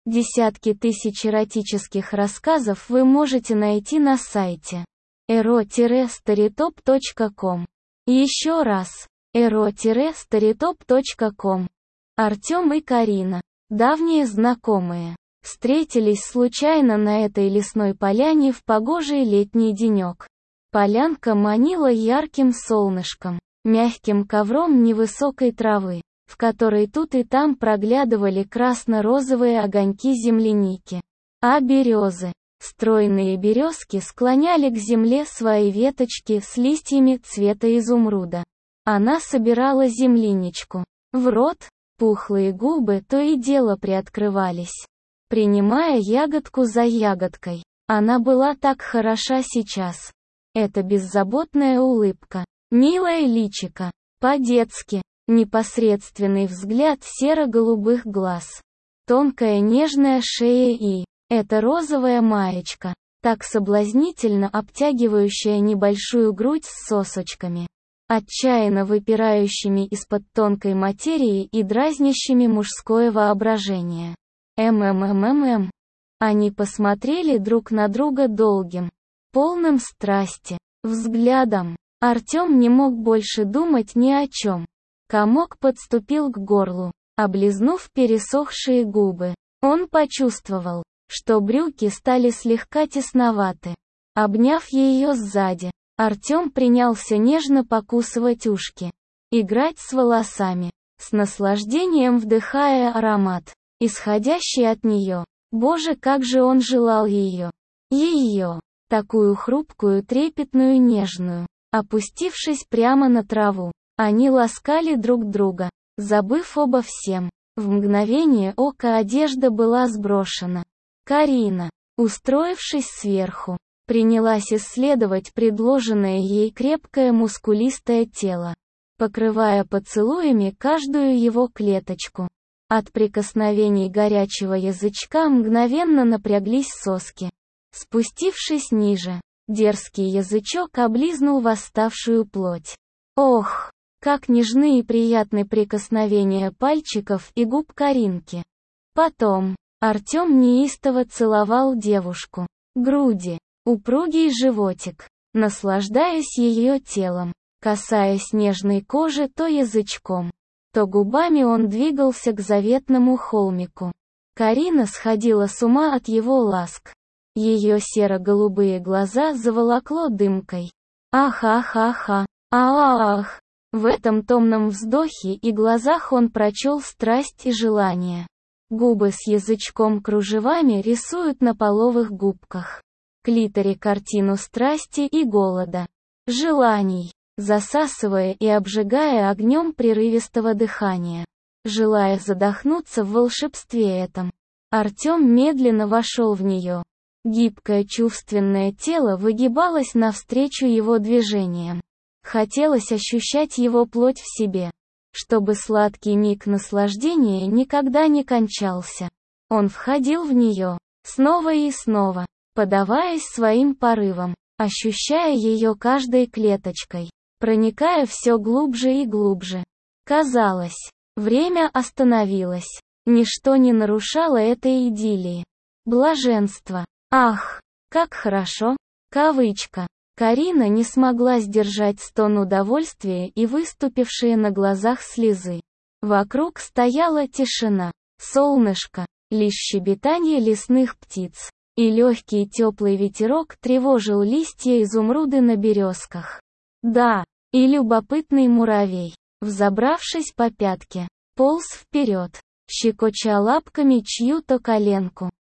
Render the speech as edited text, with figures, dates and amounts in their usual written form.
Десятки тысяч эротических рассказов вы можете найти на сайте ero-storytop.com. Еще раз, ero-storytop.com. Артём и Карина, давние знакомые, встретились случайно на этой лесной поляне в погожий летний денёк. Полянка манила ярким солнышком, мягким ковром невысокой травы, в которой тут и там проглядывали красно-розовые огоньки земляники. А березы, стройные березки, склоняли к земле свои веточки с листьями цвета изумруда. Она собирала земляничку в рот, пухлые губы то и дело приоткрывались, принимая ягодку за ягодкой. Она была так хороша сейчас. Эта беззаботная улыбка, милое личико, по-детски, непосредственный взгляд серо-голубых глаз, тонкая нежная шея и эта розовая маечка, так соблазнительно обтягивающая небольшую грудь с сосочками, отчаянно выпирающими из-под тонкой материи и дразнящими мужское воображение. Они посмотрели друг на друга долгим, полным страсти взглядом. Артём не мог больше думать ни о чем. Комок подступил к горлу, облизнув пересохшие губы. Он почувствовал, что брюки стали слегка тесноваты. Обняв ее сзади, Артём принялся нежно покусывать ушки, играть с волосами, с наслаждением вдыхая аромат, исходящий от нее. Боже, как же он желал ее! Такую хрупкую, трепетную, нежную. Опустившись прямо на траву, они ласкали друг друга, забыв обо всем. В мгновение ока одежда была сброшена. Карина, устроившись сверху, принялась исследовать предложенное ей крепкое мускулистое тело, покрывая поцелуями каждую его клеточку. От прикосновений горячего язычка мгновенно напряглись соски. Спустившись ниже, дерзкий язычок облизнул восставшую плоть. Ох, как нежны и приятны прикосновения пальчиков и губ Каринки. Потом, Артём неистово целовал девушку. Груди, упругий животик, наслаждаясь ее телом, касаясь нежной кожи то язычком, то губами он двигался к заветному холмику. Карина сходила с ума от его ласк. Ее серо-голубые глаза заволокло дымкой. Ах-ах-ах-ах, ах-ах. В этом томном вздохе и глазах он прочел страсть и желание. Губы с язычком кружевами рисуют на половых губках. Клитори картину страсти и голода. Желаний, засасывая и обжигая огнем прерывистого дыхания. Желая задохнуться в волшебстве этом, Артём медленно вошел в нее. Гибкое чувственное тело выгибалось навстречу его движениям. Хотелось ощущать его плоть в себе, чтобы сладкий миг наслаждения никогда не кончался. Он входил в нее, снова и снова, подаваясь своим порывам, ощущая ее каждой клеточкой, проникая все глубже и глубже. Казалось, время остановилось. Ничто не нарушало этой идиллии. Блаженство. Ах, как хорошо! Кавычка. Карина не смогла сдержать стон удовольствия и выступившие на глазах слезы. Вокруг стояла тишина, солнышко, лишь щебетание лесных птиц, и легкий теплый ветерок тревожил листья изумруды на березках. Да, и любопытный муравей, взобравшись по пятке, полз вперед, щекоча лапками чью-то коленку.